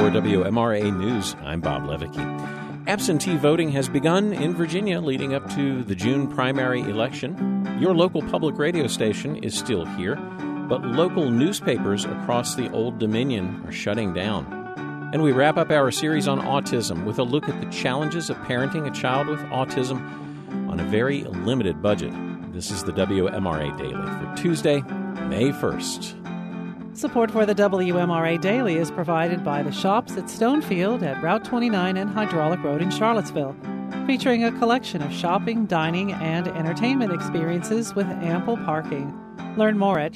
For WMRA News, I'm Bob Levicki. Absentee voting has begun in Virginia leading up to the June primary election. Your local public radio station is still here, but local newspapers across the Old Dominion are shutting down. And we wrap up our series on autism with a look at the challenges of parenting a child with autism on a very limited budget. This is the WMRA Daily for Tuesday, May 1st. Support for the WMRA Daily is provided by the Shops at Stonefield at Route 29 and Hydraulic Road in Charlottesville, featuring a collection of shopping, dining, and entertainment experiences with ample parking. Learn more at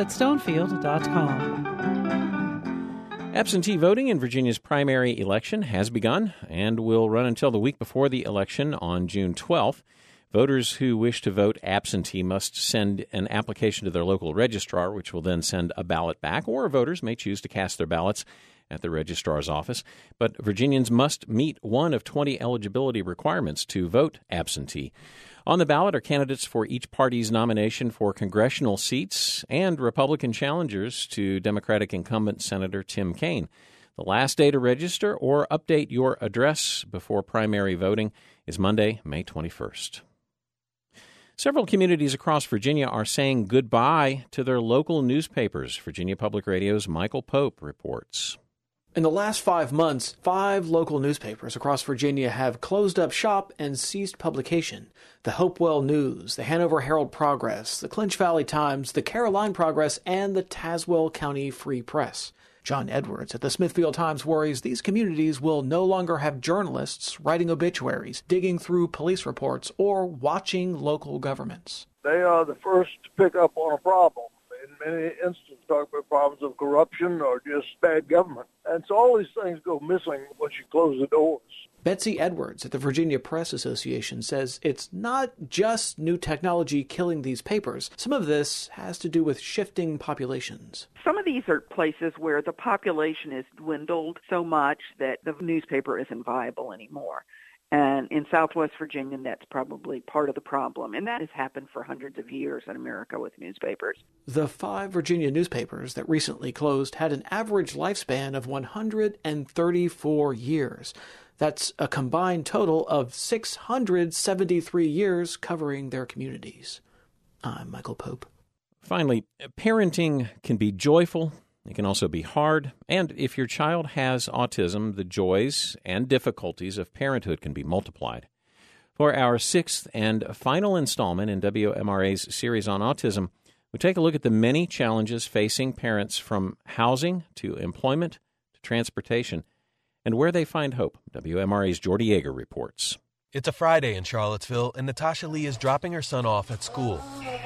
shopsatstonefield.com. Absentee voting in Virginia's primary election has begun and will run until the week before the election on June 12th. Voters who wish to vote absentee must send an application to their local registrar, which will then send a ballot back, or voters may choose to cast their ballots at the registrar's office. But Virginians must meet one of 20 eligibility requirements to vote absentee. On the ballot are candidates for each party's nomination for congressional seats and Republican challengers to Democratic incumbent Senator Tim Kaine. The last day to register or update your address before primary voting is Monday, May 21st. Several communities across Virginia are saying goodbye to their local newspapers. Virginia Public Radio's Michael Pope reports. In the last 5 months, 5 local newspapers across Virginia have closed up shop and ceased publication. The Hopewell News, the Hanover Herald Progress, the Clinch Valley Times, the Caroline Progress, and the Tazewell County Free Press. John Edwards at the Smithfield Times worries these communities will no longer have journalists writing obituaries, digging through police reports, or watching local governments. They are the first to pick up on a problem. In many instances, talk about problems of corruption or just bad government. And so all these things go missing once you close the doors. Betsy Edwards at the Virginia Press Association says it's not just new technology killing these papers. Some of this has to do with shifting populations. Some of these are places where the population has dwindled so much that the newspaper isn't viable anymore. And in Southwest Virginia, that's probably part of the problem. And that has happened for hundreds of years in America with newspapers. The 5 Virginia newspapers that recently closed had an average lifespan of 134 years. That's a combined total of 673 years covering their communities. I'm Michael Pope. Finally, parenting can be joyful. It can also be hard. And if your child has autism, the joys and difficulties of parenthood can be multiplied. For our 6th and final installment in WMRA's series on autism, we take a look at the many challenges facing parents from housing to employment to transportation and where they find hope. WMRA's Jordy Yeager reports. It's a Friday in Charlottesville, and Natasha Lee is dropping her son off at school.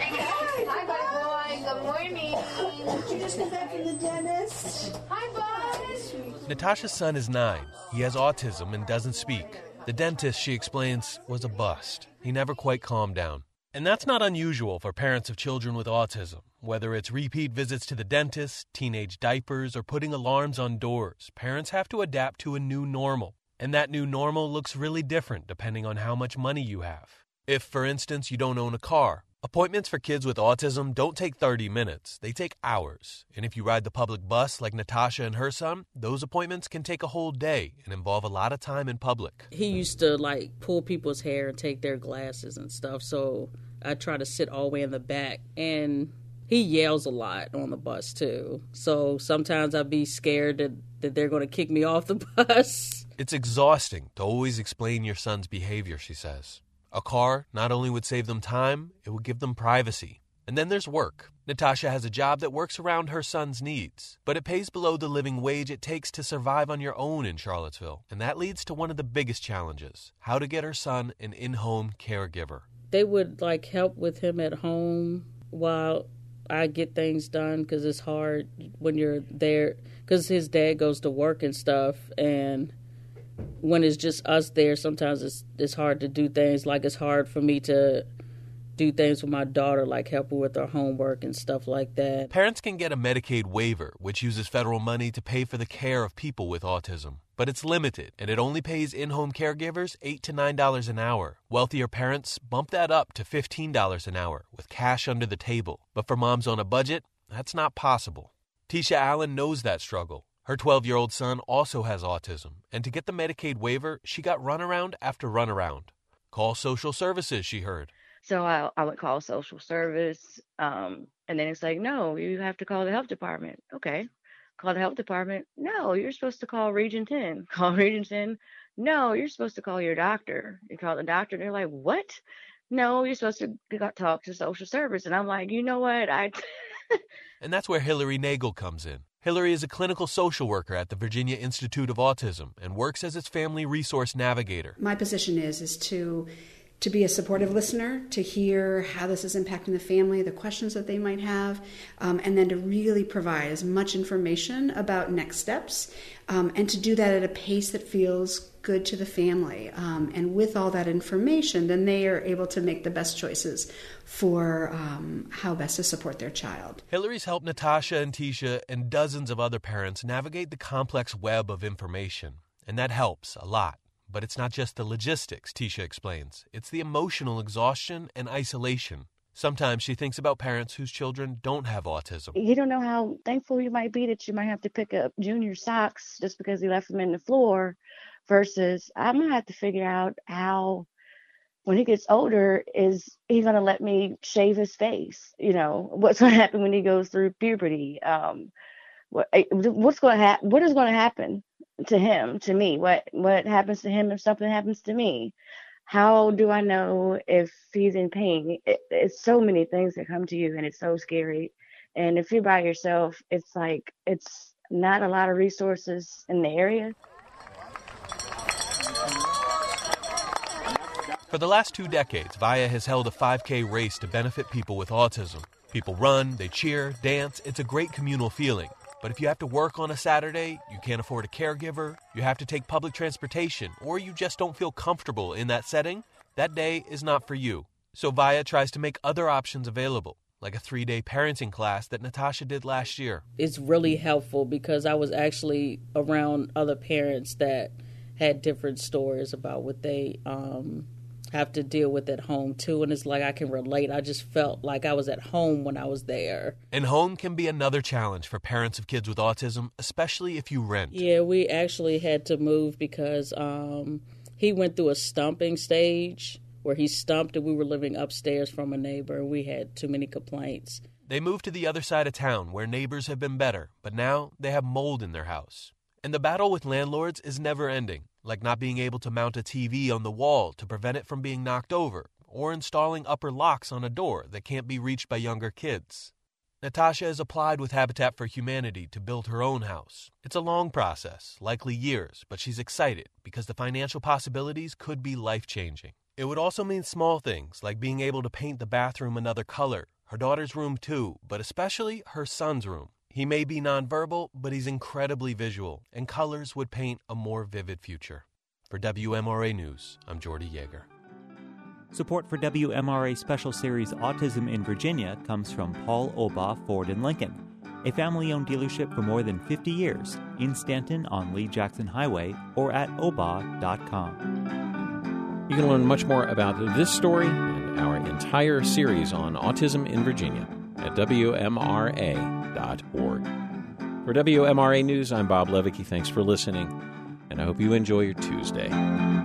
Hi, boy. Good morning. Did you just get back from the dentist? Hi, Buzz. Natasha's son is 9. He has autism and doesn't speak. The dentist, she explains, was a bust. He never quite calmed down. And that's not unusual for parents of children with autism. Whether it's repeat visits to the dentist, teenage diapers, or putting alarms on doors, parents have to adapt to a new normal. And that new normal looks really different depending on how much money you have. If, for instance, you don't own a car, appointments for kids with autism don't take 30 minutes. They take hours. And if you ride the public bus like Natasha and her son, those appointments can take a whole day and involve a lot of time in public. He used to, pull people's hair and take their glasses and stuff, so I try to sit all the way in the back. And he yells a lot on the bus, too. So sometimes I'd be scared that they're going to kick me off the bus. It's exhausting to always explain your son's behavior, she says. A car not only would save them time, it would give them privacy. And then there's work. Natasha has a job that works around her son's needs, but it pays below the living wage it takes to survive on your own in Charlottesville. And that leads to one of the biggest challenges, how to get her son an in-home caregiver. They would, help with him at home while I get things done, because it's hard when you're there, because his dad goes to work and stuff, and when it's just us there, sometimes it's hard to do things. It's hard for me to do things with my daughter, help her with her homework and stuff like that. Parents can get a Medicaid waiver, which uses federal money to pay for the care of people with autism. But it's limited, and it only pays in-home caregivers $8 to $9 an hour. Wealthier parents bump that up to $15 an hour with cash under the table. But for moms on a budget, that's not possible. Tisha Allen knows that struggle. Her 12-year-old son also has autism, and to get the Medicaid waiver, she got runaround after runaround. Call social services, she heard. So I would call social service, and then it's like, no, you have to call the health department. Okay, call the health department. No, you're supposed to call Region 10. Call Region 10. No, you're supposed to call your doctor. You call the doctor, and they're like, what? No, you're supposed to talk to social service. And I'm like, you know what? And that's where Hillary Nagel comes in. Hillary is a clinical social worker at the Virginia Institute of Autism and works as its family resource navigator. My position is to be a supportive listener, to hear how this is impacting the family, the questions that they might have, and then to really provide as much information about next steps, and to do that at a pace that feels good to the family. And with all that information, then they are able to make the best choices for how best to support their child. Hillary's helped Natasha and Tisha and dozens of other parents navigate the complex web of information, and that helps a lot. But it's not just the logistics, Tisha explains. It's the emotional exhaustion and isolation. Sometimes she thinks about parents whose children don't have autism. You don't know how thankful you might be that you might have to pick up Junior's socks just because he left them in the floor, versus I'm going to have to figure out how, when he gets older, is he going to let me shave his face? You know, what's going to happen when he goes through puberty? What is going to happen to him, to me? What happens to him if something happens to me? How do I know if he's in pain? It's so many things that come to you, and it's so scary. And if you're by yourself, it's like, it's not a lot of resources in the area. For the last 2 decades, VIA has held a 5K race to benefit people with autism. People run, they cheer, dance. It's a great communal feeling. But if you have to work on a Saturday, you can't afford a caregiver, you have to take public transportation, or you just don't feel comfortable in that setting, that day is not for you. So VIA tries to make other options available, like a 3-day parenting class that Natasha did last year. It's really helpful because I was actually around other parents that had different stories about what they have to deal with at home too, and it's like I can relate. I just felt like I was at home when I was there. And home can be another challenge for parents of kids with autism, especially if you rent. Yeah, we actually had to move because he went through a stumping stage where he stumped, and we were living upstairs from a neighbor, and we had too many complaints. They moved to the other side of town where neighbors have been better, but now they have mold in their house. And the battle with landlords is never ending, like not being able to mount a TV on the wall to prevent it from being knocked over, or installing upper locks on a door that can't be reached by younger kids. Natasha has applied with Habitat for Humanity to build her own house. It's a long process, likely years, but she's excited because the financial possibilities could be life-changing. It would also mean small things like being able to paint the bathroom another color, her daughter's room too, but especially her son's room. He may be nonverbal, but he's incredibly visual, and colors would paint a more vivid future. For WMRA News, I'm Jordy Yeager. Support for WMRA Special Series Autism in Virginia comes from Paul Obaugh Ford & Lincoln, a family-owned dealership for more than 50 years in Stanton on Lee Jackson Highway or at obaugh.com. You can learn much more about this story and our entire series on autism in Virginia at WMRA.org. For WMRA News, I'm Bob Levicki. Thanks for listening, and I hope you enjoy your Tuesday.